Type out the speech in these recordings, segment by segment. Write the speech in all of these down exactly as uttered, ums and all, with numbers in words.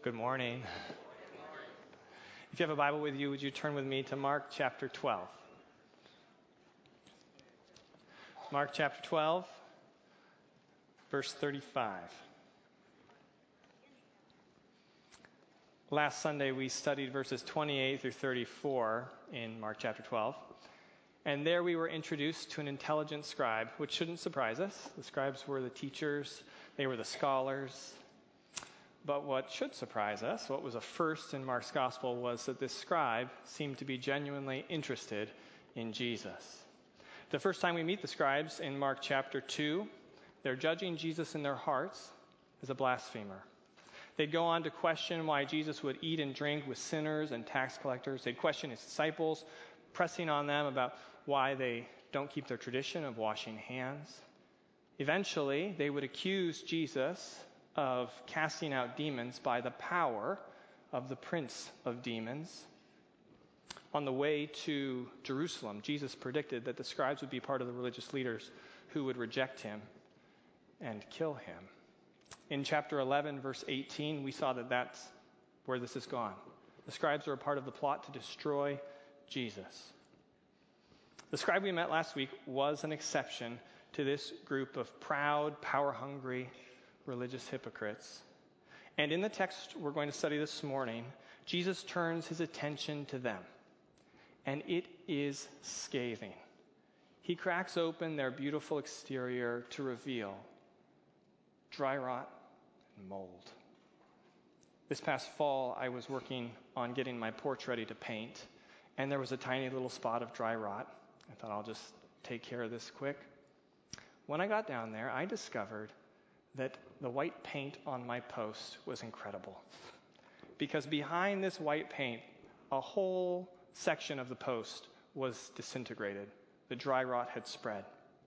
Good morning. If you have a Bible with you, would you turn with me to Mark chapter twelve? Mark chapter twelve, verse thirty-five. Last Sunday, we studied verses twenty-eight through thirty-four in Mark chapter twelve. And there we were introduced to an intelligent scribe, which shouldn't surprise us. The scribes were the teachers. They were the scholars. But what should surprise us, what was a first in Mark's gospel, was that this scribe seemed to be genuinely interested in Jesus. The first time we meet the scribes in Mark chapter two, they're judging Jesus in their hearts as a blasphemer. They'd go on to question why Jesus would eat and drink with sinners and tax collectors. They'd question his disciples, pressing on them about why they don't keep their tradition of washing hands. Eventually, they would accuse Jesus of casting out demons by the power of the prince of demons. On the way to Jerusalem, Jesus predicted that the scribes would be part of the religious leaders who would reject him and kill him. In chapter eleven, verse eighteen, we saw that that's where this has gone. The scribes are a part of the plot to destroy Jesus. The scribe we met last week was an exception to this group of proud, power-hungry religious hypocrites. And in the text we're going to study this morning, Jesus turns his attention to them. And it is scathing. He cracks open their beautiful exterior to reveal dry rot and mold. This past fall, I was working on getting my porch ready to paint, and there was a tiny little spot of dry rot. I thought, I'll just take care of this quick. When I got down there, I discovered that the white paint on my post was incredible. Because behind this white paint, a whole section of the post was disintegrated. The dry rot had spread.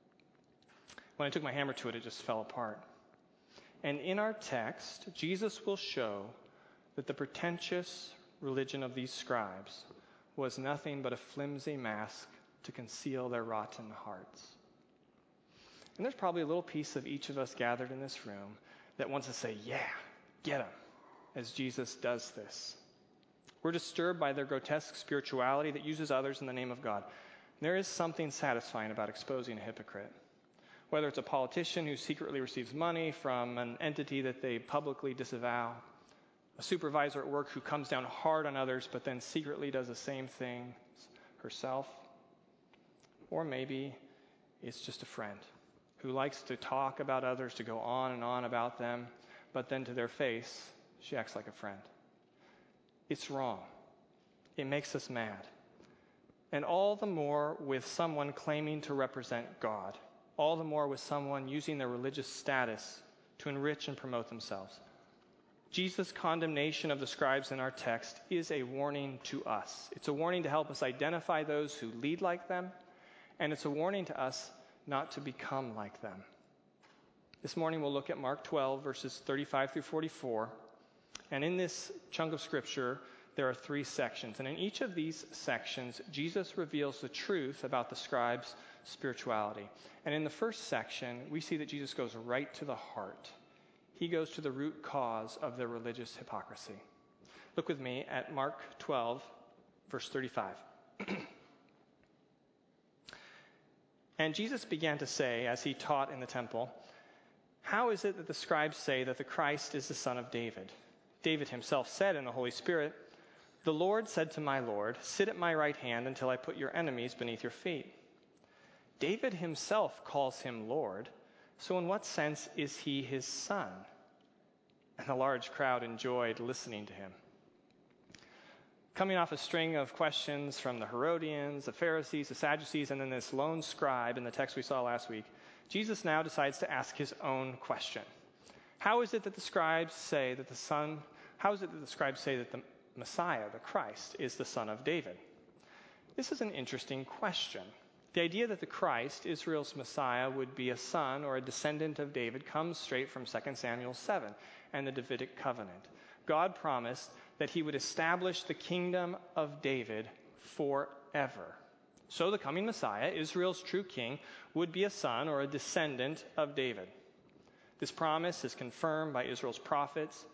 When I took my hammer to it, it just fell apart. And in our text, Jesus will show that the pretentious religion of these scribes was nothing but a flimsy mask to conceal their rotten hearts. And there's probably a little piece of each of us gathered in this room that wants to say, yeah, get him, as Jesus does this. We're disturbed by their grotesque spirituality that uses others in the name of God. There is something satisfying about exposing a hypocrite. Whether it's a politician who secretly receives money from an entity that they publicly disavow, a supervisor at work who comes down hard on others but then secretly does the same thing herself, or maybe it's just a friend who likes to talk about others, to go on and on about them, but then to their face, she acts like a friend. It's wrong. It makes us mad. And all the more with someone claiming to represent God. All the more with someone using their religious status to enrich and promote themselves. Jesus' condemnation of the scribes in our text is a warning to us. It's a warning to help us identify those who lead like them, and it's a warning to us not to become like them. This morning we'll look at Mark twelve, verses thirty-five through forty-four. And in this chunk of scripture, there are three sections. And in each of these sections, Jesus reveals the truth about the scribes' spirituality. And in the first section, we see that Jesus goes right to the heart. He goes to the root cause of their religious hypocrisy. Look with me at Mark twelve, verse thirty-five. And Jesus began to say, as he taught in the temple, "How is it that the scribes say that the Christ is the son of David? David himself said in the Holy Spirit, 'The Lord said to my Lord, sit at my right hand until I put your enemies beneath your feet.' David himself calls him Lord, so in what sense is he his son?" And the large crowd enjoyed listening to him. Coming off a string of questions from the Herodians, the Pharisees, the Sadducees, and then this lone scribe in the text we saw last week, Jesus now decides to ask his own question. How is it that the scribes say that the son, how is it that the scribes say that the Messiah, the Christ, is the son of David? This is an interesting question. The idea that the Christ, Israel's Messiah, would be a son or a descendant of David comes straight from Second Samuel seven and the Davidic covenant. God promised that he would establish the kingdom of David forever. So the coming Messiah, Israel's true king, would be a son or a descendant of David. This promise is confirmed by Israel's prophets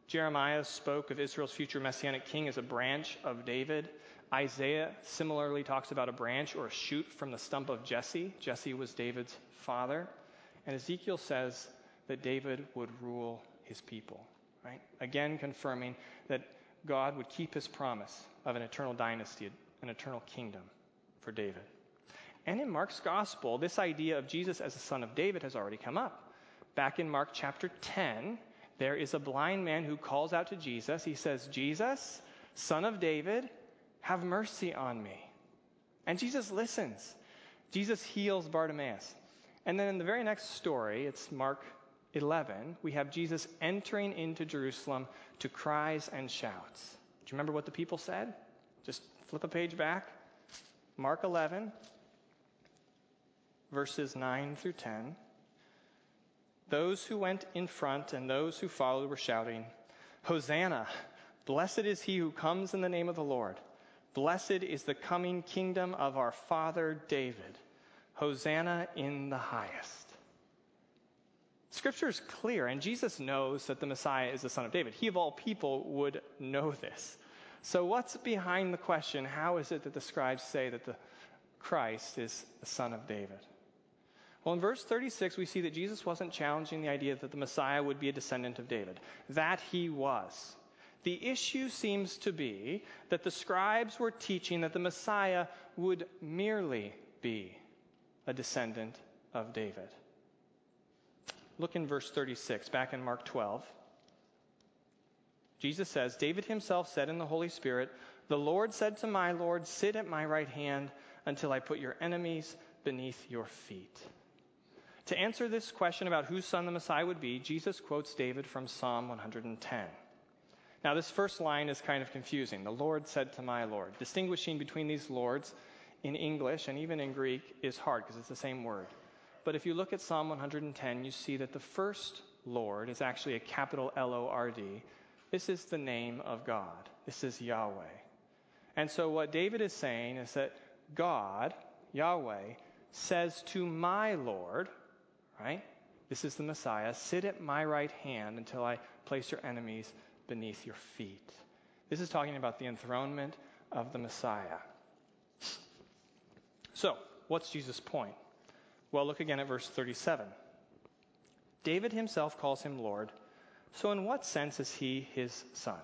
Jeremiah spoke of Israel's future messianic king as a branch of David. Isaiah similarly talks about a branch or a shoot from the stump of Jesse. Jesse was David's father. And Ezekiel says that David would rule his people, right? Again, confirming that God would keep his promise of an eternal dynasty, an eternal kingdom for David. And in Mark's gospel, this idea of Jesus as the son of David has already come up. Back in Mark chapter ten, there is a blind man who calls out to Jesus. He says, "Jesus, son of David, have mercy on me." And Jesus listens. Jesus heals Bartimaeus. And then in the very next story, it's Mark eleven, we have Jesus entering into Jerusalem to cries and shouts. Do you remember what the people said? Just flip a page back. Mark eleven, verses nine through ten. Those who went in front and those who followed were shouting, "Hosanna! Blessed is he who comes in the name of the Lord. Blessed is the coming kingdom of our father David. Hosanna in the highest." Scripture is clear, and Jesus knows that the Messiah is the son of David. He, of all people, would know this. So what's behind the question, how is it that the scribes say that the Christ is the son of David? Well, in verse thirty-six, we see that Jesus wasn't challenging the idea that the Messiah would be a descendant of David. That he was. The issue seems to be that the scribes were teaching that the Messiah would merely be a descendant of David. Look in verse thirty-six, back in Mark twelve. Jesus says, "David himself said in the Holy Spirit, 'The Lord said to my Lord, sit at my right hand until I put your enemies beneath your feet.'" To answer this question about whose son the Messiah would be, Jesus quotes David from Psalm one hundred ten. Now, this first line is kind of confusing. "The Lord said to my Lord." Distinguishing between these lords in English and even in Greek is hard because it's the same word. But if you look at Psalm one hundred ten, you see that the first Lord is actually a capital L O R D. This is the name of God. This is Yahweh. And so what David is saying is that God, Yahweh, says to my Lord, right? This is the Messiah, "Sit at my right hand until I place your enemies beneath your feet." This is talking about the enthronement of the Messiah. So, what's Jesus' point? Well, look again at verse thirty-seven. David himself calls him Lord. So in what sense is he his son?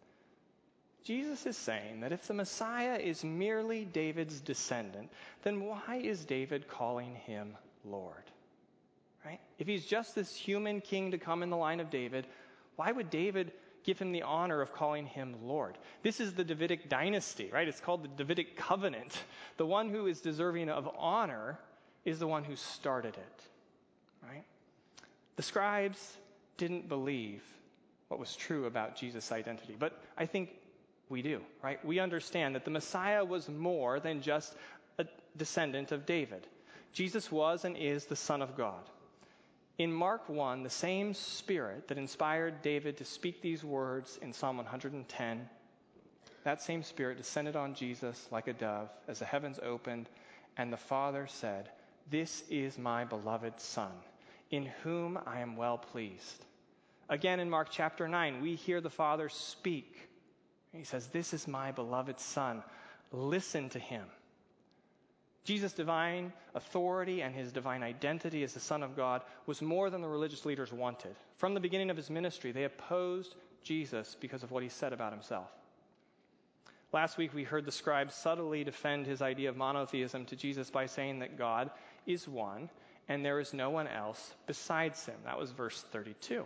Jesus is saying that if the Messiah is merely David's descendant, then why is David calling him Lord? Right? If he's just this human king to come in the line of David, why would David give him the honor of calling him Lord? This is the Davidic dynasty, right? It's called the Davidic covenant. The one who is deserving of honor is the one who started it, right? The scribes didn't believe what was true about Jesus' identity, but I think we do, right? We understand that the Messiah was more than just a descendant of David. Jesus was and is the Son of God. In Mark one, the same Spirit that inspired David to speak these words in Psalm one hundred ten, that same Spirit descended on Jesus like a dove as the heavens opened, and the Father said, "This is my beloved Son, in whom I am well pleased." Again, in Mark chapter nine, we hear the Father speak. He says, "This is my beloved Son. Listen to him." Jesus' divine authority and his divine identity as the Son of God was more than the religious leaders wanted. From the beginning of his ministry, they opposed Jesus because of what he said about himself. Last week, we heard the scribes subtly defend his idea of monotheism to Jesus by saying that God is one and there is no one else besides him. That was verse thirty-two.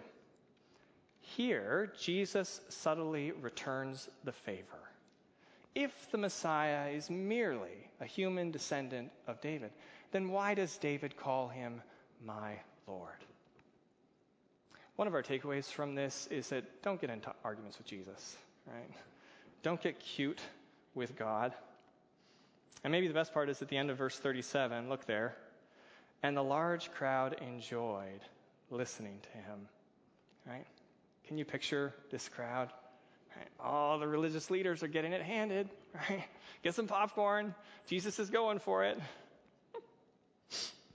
Here, Jesus subtly returns the favor. If the Messiah is merely a human descendant of David, then why does David call him my Lord? One of our takeaways from this is that don't get into arguments with Jesus, right? Don't get cute with God. And maybe the best part is at the end of verse thirty-seven, look there. And the large crowd enjoyed listening to him, right? Can you picture this crowd? Right. All the religious leaders are getting it handed, right? Get some popcorn. Jesus is going for it.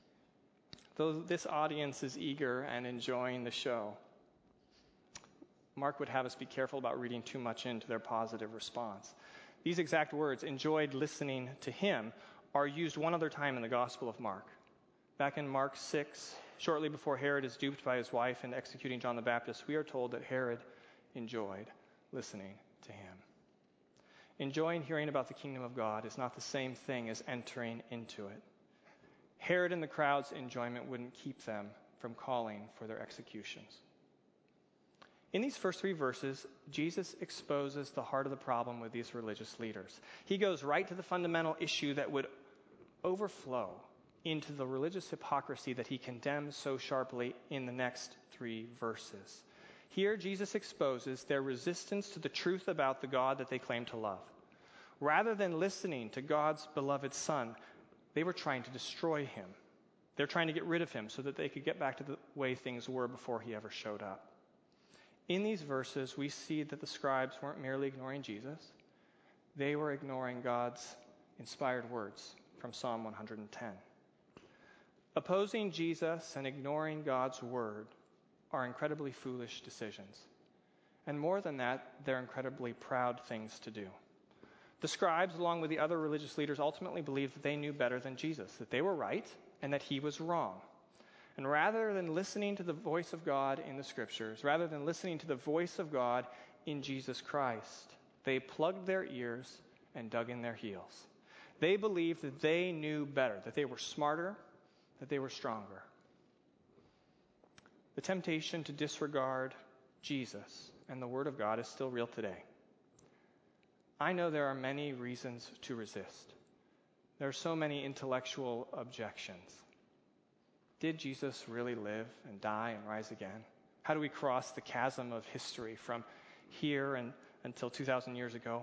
Though this audience is eager and enjoying the show, Mark would have us be careful about reading too much into their positive response. These exact words, enjoyed listening to him, are used one other time in the Gospel of Mark. Back in Mark six, shortly before Herod is duped by his wife and executing John the Baptist, we are told that Herod enjoyed listening to him. Enjoying hearing about the kingdom of God is not the same thing as entering into it. Herod and the crowd's enjoyment wouldn't keep them from calling for their executions. In these first three verses, Jesus exposes the heart of the problem with these religious leaders. He goes right to the fundamental issue that would overflow into the religious hypocrisy that he condemns so sharply in the next three verses. Here, Jesus exposes their resistance to the truth about the God that they claim to love. Rather than listening to God's beloved Son, they were trying to destroy him. They're trying to get rid of him so that they could get back to the way things were before he ever showed up. In these verses, we see that the scribes weren't merely ignoring Jesus. They were ignoring God's inspired words from Psalm one hundred ten. Opposing Jesus and ignoring God's word are incredibly foolish decisions. And more than that, they're incredibly proud things to do. The scribes, along with the other religious leaders, ultimately believed that they knew better than Jesus, that they were right and that he was wrong. And rather than listening to the voice of God in the scriptures, rather than listening to the voice of God in Jesus Christ, they plugged their ears and dug in their heels. They believed that they knew better, that they were smarter, that they were stronger. The temptation to disregard Jesus and the Word of God is still real today. I know there are many reasons to resist. There are so many intellectual objections. Did Jesus really live and die and rise again? How do we cross the chasm of history from here and until two thousand years ago?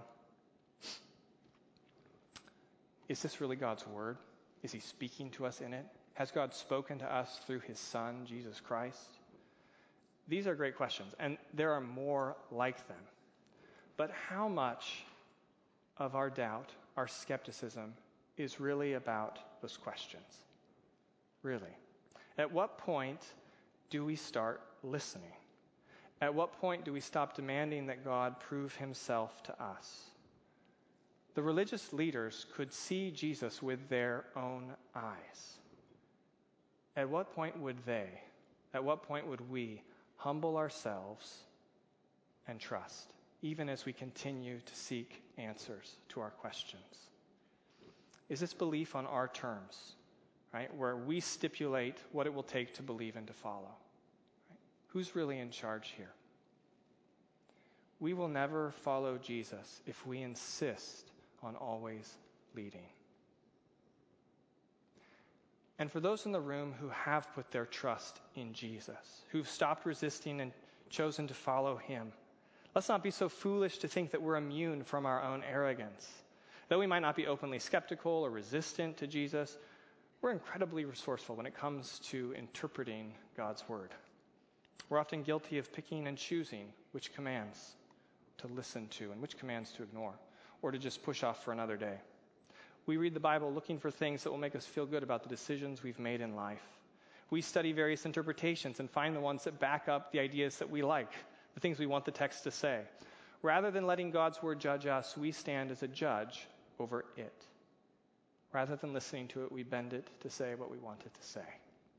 Is this really God's Word? Is he speaking to us in it? Has God spoken to us through his Son, Jesus Christ? These are great questions, and there are more like them. But how much of our doubt, our skepticism, is really about those questions? Really? At what point do we start listening? At what point do we stop demanding that God prove himself to us? The religious leaders could see Jesus with their own eyes. At what point would they, at what point would we humble ourselves and trust, even as we continue to seek answers to our questions? Is this belief on our terms, right, where we stipulate what it will take to believe and to follow? Right? Who's really in charge here? We will never follow Jesus if we insist on always leading. And for those in the room who have put their trust in Jesus, who've stopped resisting and chosen to follow him, let's not be so foolish to think that we're immune from our own arrogance. Though we might not be openly skeptical or resistant to Jesus, we're incredibly resourceful when it comes to interpreting God's word. We're often guilty of picking and choosing which commands to listen to and which commands to ignore, or to just push off for another day. We read the Bible looking for things that will make us feel good about the decisions we've made in life. We study various interpretations and find the ones that back up the ideas that we like, the things we want the text to say. Rather than letting God's word judge us, we stand as a judge over it. Rather than listening to it, we bend it to say what we want it to say.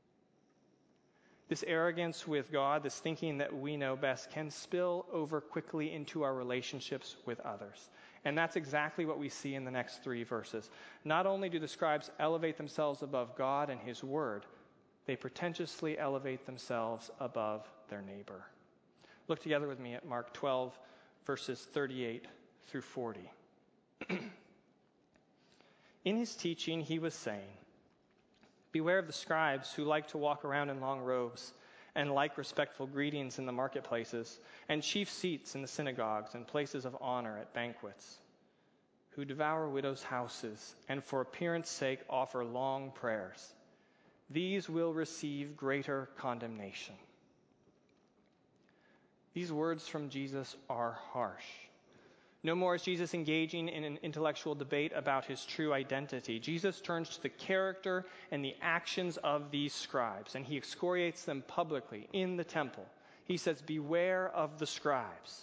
This arrogance with God, this thinking that we know best, can spill over quickly into our relationships with others. And that's exactly what we see in the next three verses. Not only do the scribes elevate themselves above God and his word, they pretentiously elevate themselves above their neighbor. Look together with me at Mark twelve, verses thirty-eight through forty. In his teaching, he was saying, "Beware of the scribes who like to walk around in long robes and like respectful greetings in the marketplaces and chief seats in the synagogues and places of honor at banquets, who devour widows' houses and for appearance sake offer long prayers. These will receive greater condemnation." These words from Jesus are harsh. No more is Jesus engaging in an intellectual debate about his true identity. Jesus turns to the character and the actions of these scribes, and he excoriates them publicly in the temple. He says, beware of the scribes.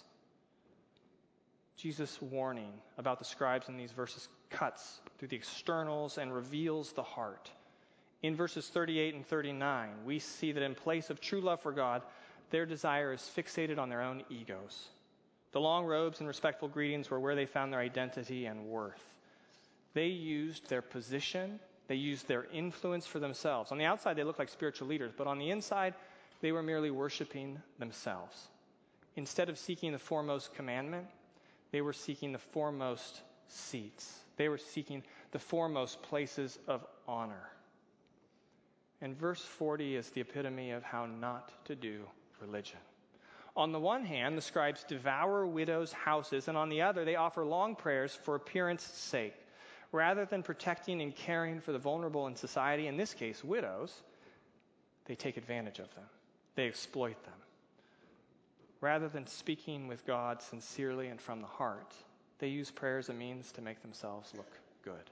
Jesus' warning about the scribes in these verses cuts through the externals and reveals the heart. In verses thirty-eight and thirty-nine, we see that in place of true love for God, their desire is fixated on their own egos. The long robes and respectful greetings were where they found their identity and worth. They used their position, they used their influence for themselves. On the outside, they looked like spiritual leaders, but on the inside, they were merely worshiping themselves. Instead of seeking the foremost commandment, they were seeking the foremost seats. They were seeking the foremost places of honor. And verse forty is the epitome of how not to do religion. On the one hand, the scribes devour widows' houses, and on the other, they offer long prayers for appearance sake. Rather than protecting and caring for the vulnerable in society, in this case, widows, they take advantage of them. They exploit them. Rather than speaking with God sincerely and from the heart, they use prayer as a means to make themselves look good.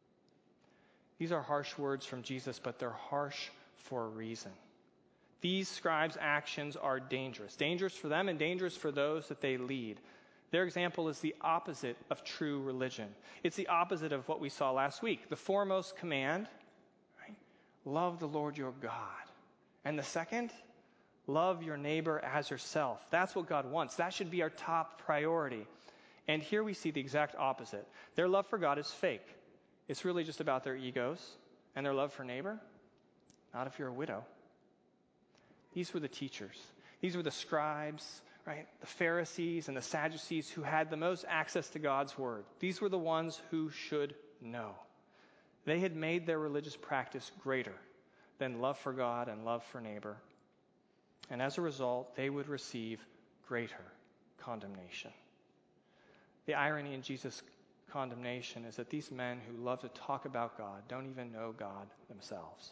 These are harsh words from Jesus, but they're harsh for a reason. These scribes' actions are dangerous. Dangerous for them and dangerous for those that they lead. Their example is the opposite of true religion. It's the opposite of what we saw last week. The foremost command, right? Love the Lord your God. And the second, love your neighbor as yourself. That's what God wants. That should be our top priority. And here we see the exact opposite. Their love for God is fake. It's really just about their egos. And their love for neighbor? Not if you're a widow. These were the teachers. These were the scribes, right? The Pharisees and the Sadducees who had the most access to God's word. These were the ones who should know. They had made their religious practice greater than love for God and love for neighbor. And as a result, they would receive greater condemnation. The irony in Jesus' condemnation is that these men who love to talk about God don't even know God themselves.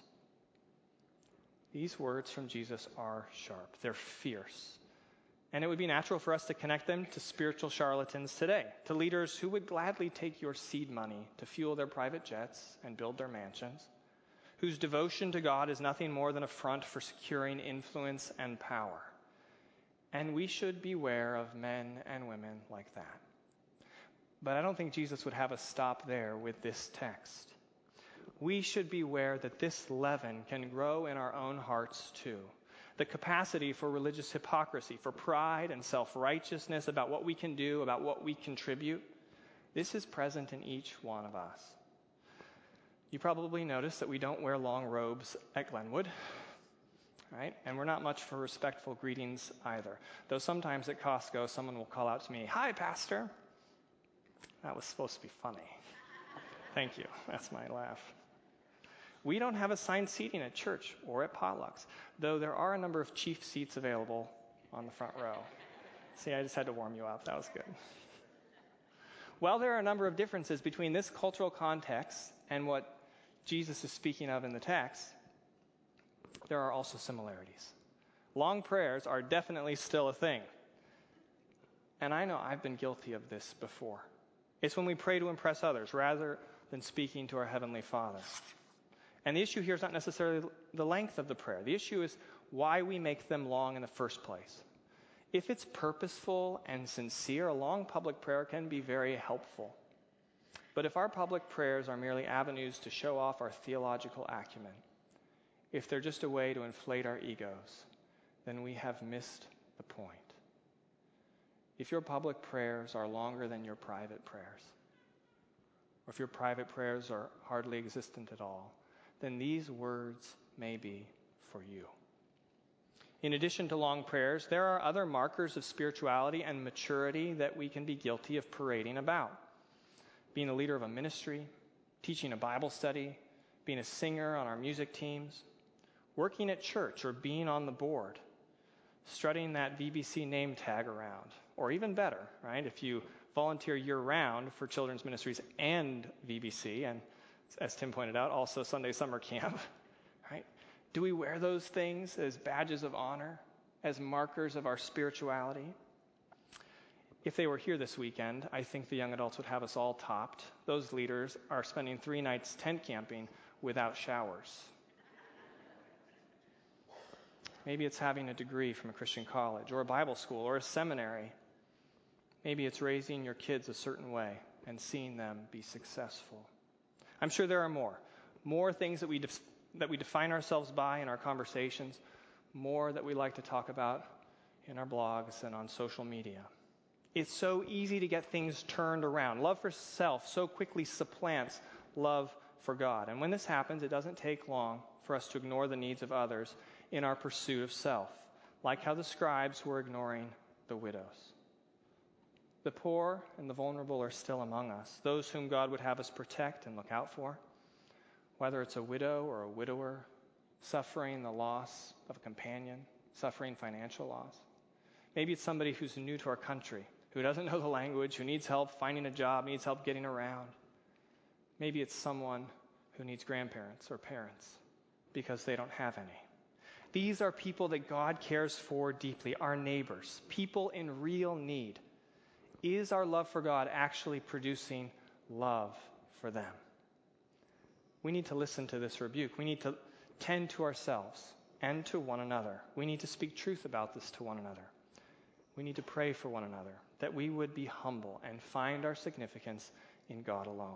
These words from Jesus are sharp. They're fierce. And it would be natural for us to connect them to spiritual charlatans today, to leaders who would gladly take your seed money to fuel their private jets and build their mansions, whose devotion to God is nothing more than a front for securing influence and power. And we should beware of men and women like that. But I don't think Jesus would have us stop there with this text. We should beware that this leaven can grow in our own hearts too. The capacity for religious hypocrisy, for pride and self-righteousness about what we can do, about what we contribute, this is present in each one of us. You probably noticed that we don't wear long robes at Glenwood, right? And we're not much for respectful greetings either. Though sometimes at Costco, someone will call out to me, "Hi, Pastor." That was supposed to be funny. Thank you. That's my laugh. We don't have assigned seating at church or at potlucks, though there are a number of chief seats available on the front row. See, I just had to warm you up. That was good. While there are a number of differences between this cultural context and what Jesus is speaking of in the text, there are also similarities. Long prayers are definitely still a thing. And I know I've been guilty of this before. It's when we pray to impress others rather than speaking to our Heavenly Father. And the issue here is not necessarily the length of the prayer. The issue is why we make them long in the first place. If it's purposeful and sincere, a long public prayer can be very helpful. But if our public prayers are merely avenues to show off our theological acumen, if they're just a way to inflate our egos, then we have missed the point. If your public prayers are longer than your private prayers, or if your private prayers are hardly existent at all, then these words may be for you. In addition to long prayers, there are other markers of spirituality and maturity that we can be guilty of parading about. Being a leader of a ministry, teaching a Bible study, being a singer on our music teams, working at church or being on the board, strutting that V B C name tag around, or even better, right, if you volunteer year-round for children's ministries and V B C, and as Tim pointed out, also Sunday summer camp, right? Do we wear those things as badges of honor, as markers of our spirituality? If they were here this weekend, I think the young adults would have us all topped. Those leaders are spending three nights tent camping without showers. Maybe it's having a degree from a Christian college or a Bible school or a seminary. Maybe it's raising your kids a certain way and seeing them be successful. I'm sure there are more. More things that we def- that we define ourselves by in our conversations, more that we like to talk about in our blogs and on social media. It's so easy to get things turned around. Love for self so quickly supplants love for God. And when this happens, it doesn't take long for us to ignore the needs of others in our pursuit of self, like how the scribes were ignoring the widows. The poor and the vulnerable are still among us, those whom God would have us protect and look out for, whether it's a widow or a widower, suffering the loss of a companion, suffering financial loss. Maybe it's somebody who's new to our country, who doesn't know the language, who needs help finding a job, needs help getting around. Maybe it's someone who needs grandparents or parents because they don't have any. These are people that God cares for deeply, our neighbors, people in real need. Is our love for God actually producing love for them? We need to listen to this rebuke. We need to tend to ourselves and to one another. We need to speak truth about this to one another. We need to pray for one another, that we would be humble and find our significance in God alone.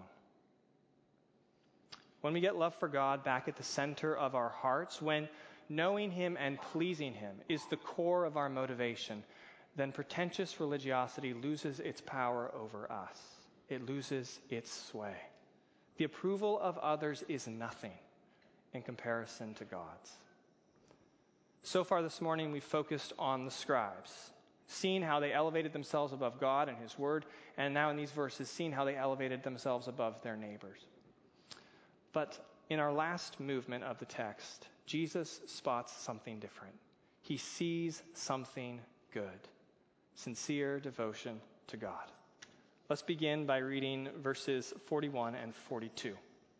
When we get love for God back at the center of our hearts, when knowing Him and pleasing Him is the core of our motivation, then pretentious religiosity loses its power over us. It loses its sway. The approval of others is nothing in comparison to God's. So far this morning, we've focused on the scribes, seeing how they elevated themselves above God and His Word, and now in these verses, seeing how they elevated themselves above their neighbors. But in our last movement of the text, Jesus spots something different. He sees something good. Sincere devotion to God. Let's begin by reading verses forty-one and forty-two.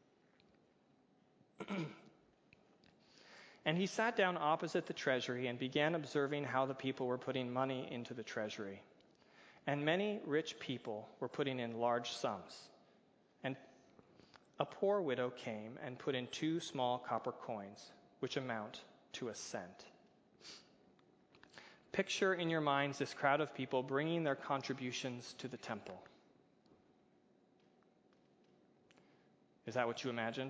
And he sat down opposite the treasury and began observing how the people were putting money into the treasury. And many rich people were putting in large sums. And a poor widow came and put in two small copper coins, which amount to a cent. Picture in your minds this crowd of people bringing their contributions to the temple. Is that what you imagined?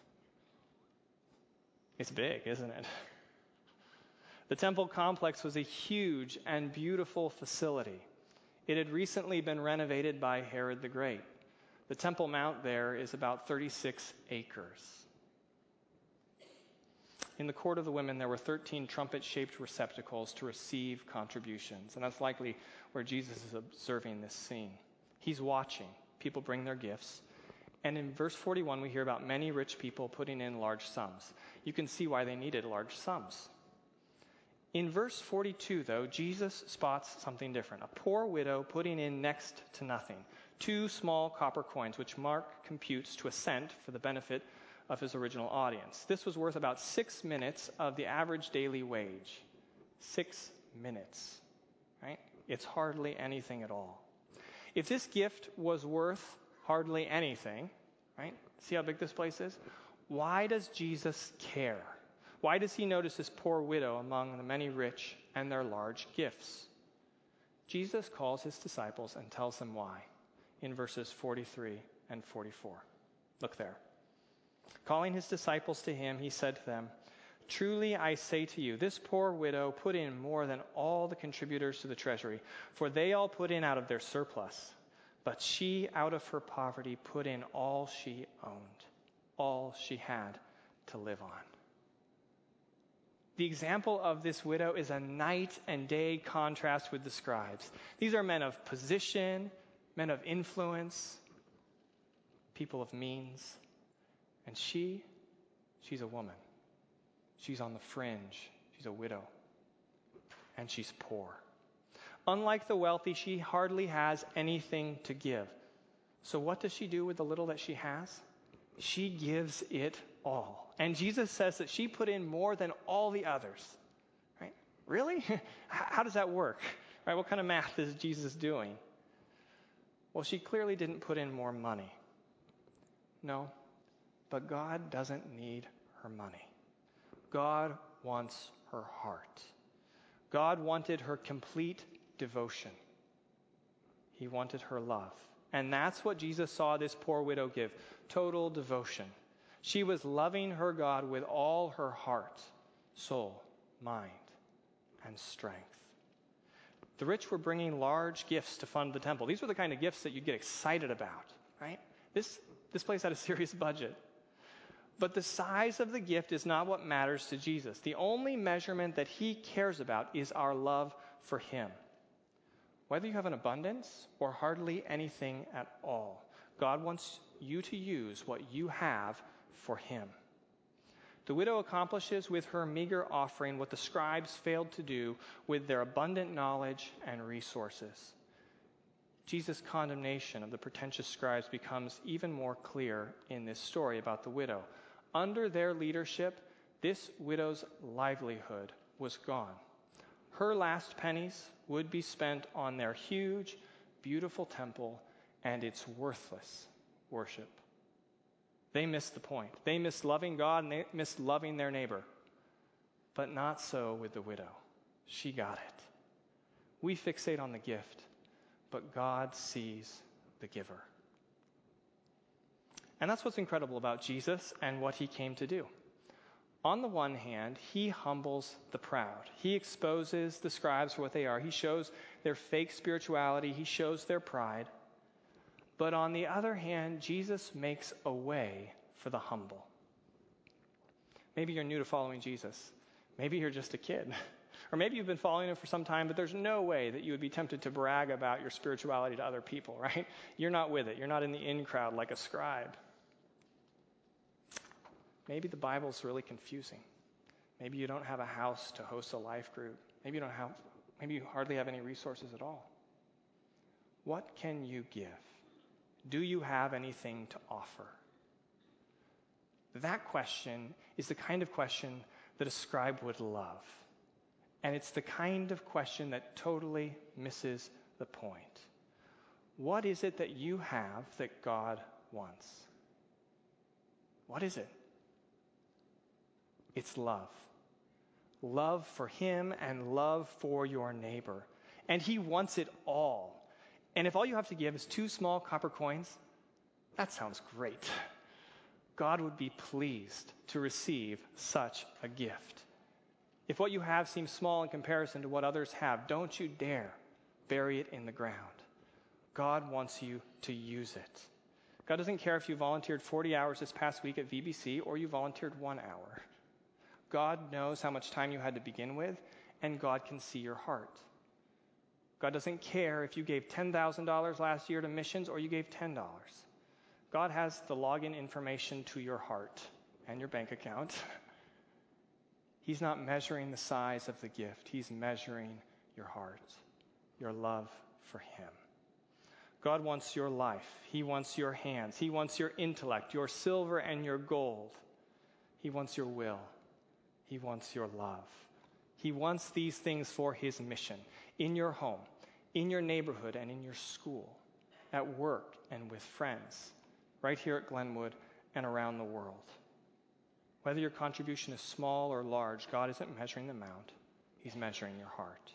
It's big, isn't it? The temple complex was a huge and beautiful facility. It had recently been renovated by Herod the Great. The Temple Mount there is about thirty-six acres. In the court of the women, there were thirteen trumpet-shaped receptacles to receive contributions. And that's likely where Jesus is observing this scene. He's watching people bring their gifts. And in verse forty-one, we hear about many rich people putting in large sums. You can see why they needed large sums. In verse forty-two, though, Jesus spots something different. A poor widow putting in next to nothing. Two small copper coins, which Mark computes to a cent for the benefit of his original audience. This was worth about six minutes of the average daily wage. Six minutes, right? It's hardly anything at all. If this gift was worth hardly anything, right? See how big this place is? Why does Jesus care? Why does he notice this poor widow among the many rich and their large gifts? Jesus calls his disciples and tells them why in verses forty-three and forty-four. Look there. Calling his disciples to him, he said to them, "Truly I say to you, this poor widow put in more than all the contributors to the treasury, for they all put in out of their surplus. But she, out of her poverty, put in all she owned, all she had to live on." The example of this widow is a night and day contrast with the scribes. These are men of position, men of influence, people of means. And she, she's a woman. She's on the fringe. She's a widow. And she's poor. Unlike the wealthy, she hardly has anything to give. So what does she do with the little that she has? She gives it all. And Jesus says that she put in more than all the others. Right? Really? How does that work? Right? What kind of math is Jesus doing? Well, she clearly didn't put in more money. No. But God doesn't need her money. God wants her heart. God wanted her complete devotion. He wanted her love. And that's what Jesus saw this poor widow give, total devotion. She was loving her God with all her heart, soul, mind, and strength. The rich were bringing large gifts to fund the temple. These were the kind of gifts that you'd get excited about, right? This, this place had a serious budget. But the size of the gift is not what matters to Jesus. The only measurement that he cares about is our love for him. Whether you have an abundance or hardly anything at all, God wants you to use what you have for him. The widow accomplishes with her meager offering what the scribes failed to do with their abundant knowledge and resources. Jesus' condemnation of the pretentious scribes becomes even more clear in this story about the widow. Under their leadership, this widow's livelihood was gone. Her last pennies would be spent on their huge, beautiful temple and its worthless worship. They missed the point. They missed loving God and they missed loving their neighbor. But not so with the widow. She got it. We fixate on the gift, but God sees the giver. And that's what's incredible about Jesus and what he came to do. On the one hand, he humbles the proud. He exposes the scribes for what they are. He shows their fake spirituality. He shows their pride. But on the other hand, Jesus makes a way for the humble. Maybe you're new to following Jesus. Maybe you're just a kid. Or maybe you've been following him for some time, but there's no way that you would be tempted to brag about your spirituality to other people, right? You're not with it. You're not in the in crowd like a scribe. Maybe the Bible's really confusing. Maybe you don't have a house to host a life group. Maybe you don't have, maybe you hardly have any resources at all. What can you give? Do you have anything to offer? That question is the kind of question that a scribe would love. And it's the kind of question that totally misses the point. What is it that you have that God wants? What is it? It's love. Love for him and love for your neighbor. And he wants it all. And if all you have to give is two small copper coins, that sounds great. God would be pleased to receive such a gift. If what you have seems small in comparison to what others have, don't you dare bury it in the ground. God wants you to use it. God doesn't care if you volunteered forty hours this past week at V B C or you volunteered one hour. God knows how much time you had to begin with, and God can see your heart. God doesn't care if you gave ten thousand dollars last year to missions or you gave ten dollars. God has the login information to your heart and your bank account. He's not measuring the size of the gift. He's measuring your heart, your love for him. God wants your life. He wants your hands. He wants your intellect, your silver and your gold. He wants your will. He wants your love. He wants these things for his mission in your home, in your neighborhood, and in your school, at work and with friends, right here at Glenwood and around the world. Whether your contribution is small or large, God isn't measuring the amount. He's measuring your heart.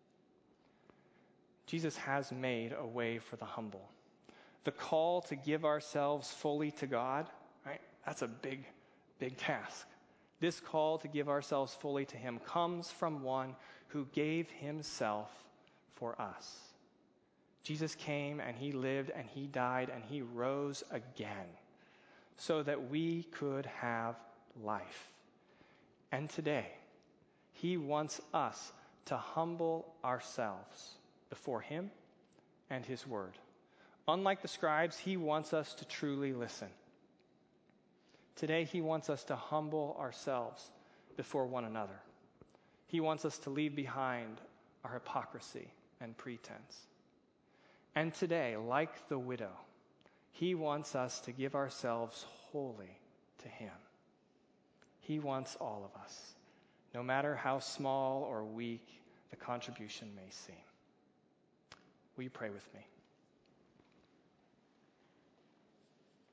Jesus has made a way for the humble. The call to give ourselves fully to God, right? That's a big, big task. This call to give ourselves fully to him comes from one who gave himself for us. Jesus came and he lived and he died and he rose again so that we could have life. And today, he wants us to humble ourselves before him and his word. Unlike the scribes, he wants us to truly listen. Today, he wants us to humble ourselves before one another. He wants us to leave behind our hypocrisy and pretense. And today, like the widow, he wants us to give ourselves wholly to him. He wants all of us, no matter how small or weak the contribution may seem. Will you pray with me?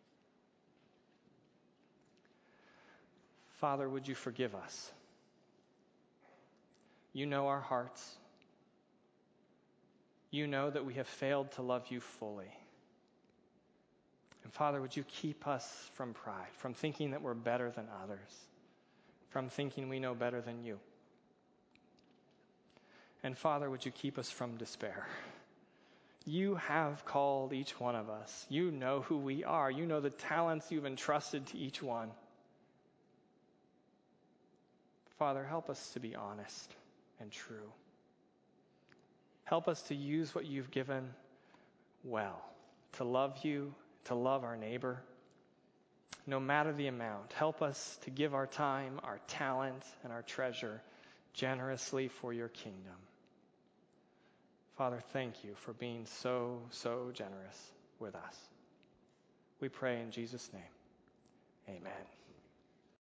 Father, would you forgive us You know our hearts. You know that we have failed to love you fully. And Father, would you keep us from pride, from thinking that we're better than others, from thinking we know better than you. And Father, would you keep us from despair? You have called each one of us. You know who we are. You know the talents you've entrusted to each one. Father, help us to be honest and true. Help us to use what you've given well, to love you, to love our neighbor, no matter the amount. Help us to give our time, our talent, and our treasure generously for your kingdom. Father, thank you for being so, so generous with us. We pray in Jesus' name. Amen.